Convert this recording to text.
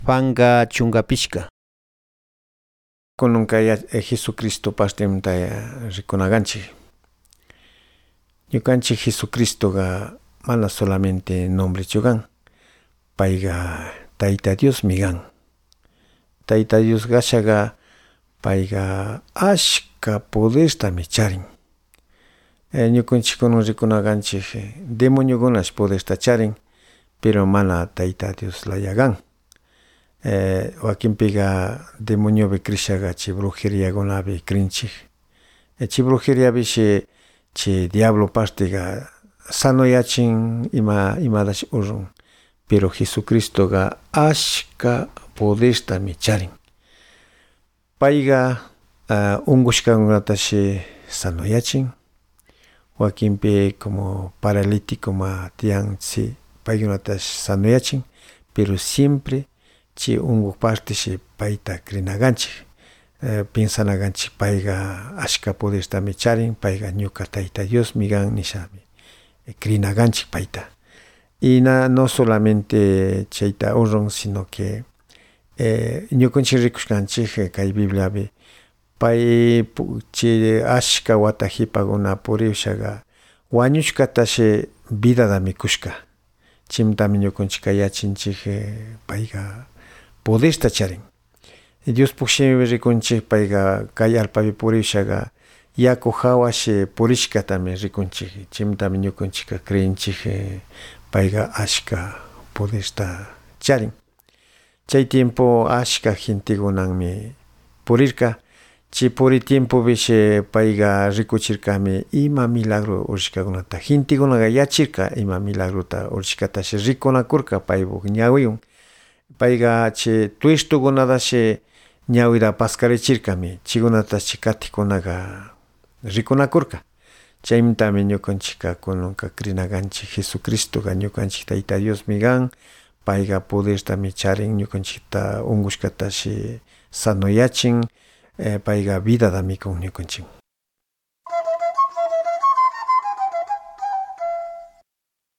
Fanka chungapishka. Kununkaya Jesucristo pastemta rikunaganchik. Ñukanchik Jesucristoga mana solamente nombre chugan. Payga Tayta Dios migan. Tayta Dios gashaga payga ashka podertami charin. Ñukanchik kunan rikunaganchik demoniokunash poderta charin, pero mana Tayta Dios layagan. Wakinpiga demoniobi krishaga chi brujeriakunabi krinchik. Chi brujeriabi chi diablo pastiga sanoyachin imadash urrun. Pero Jesucristoga ashka podertami charin. Payga ungushkankunatashi sanoyachin. Wakinpi como paralítico ma tiansi paykunatash sanoyachin, pero siempre chi ungu partishi payta krinaganchik. Piensanaganchik payga ashka podertami charin, payga ñuka Tayta Dios migan nishami krinaganchik payta. Y no solamente chayta urrun, sino que ñukanchik rikushkanchik kay Bibliabi pay chi ashka wata hipaguna puriushaga wañushkatashi vidada mikushka. Chimtami ñukanchik yachinchik payga poderta charin. Dios pukshimi rikunchik payga kay allpapi puriushaga yaku hawash purishkatami rikunchik. Chimtami ñukanchik creenchik payga ashka poderta charin. Chay tiempo ashka gentekunami purirka. Chi puri tiempo bishi payga rikuchirkami ima milagro urishkakunata. Gentekunaga yachirka ima milagrota urishkatashi rikunakurka paypuk ñawiyun. Payga chi tuistukunatashi ñawita paskarichirkami chaykunatashi katikunaga rikunakurka. Chaymantami ñukanchik kunanka krinaganchik Jesucristoga ñukanchik Tayta Dios migan. Payga podertami charin, ñukanchikta ungushkatashi sanoyachin, payga vidada mikun ñukanchik.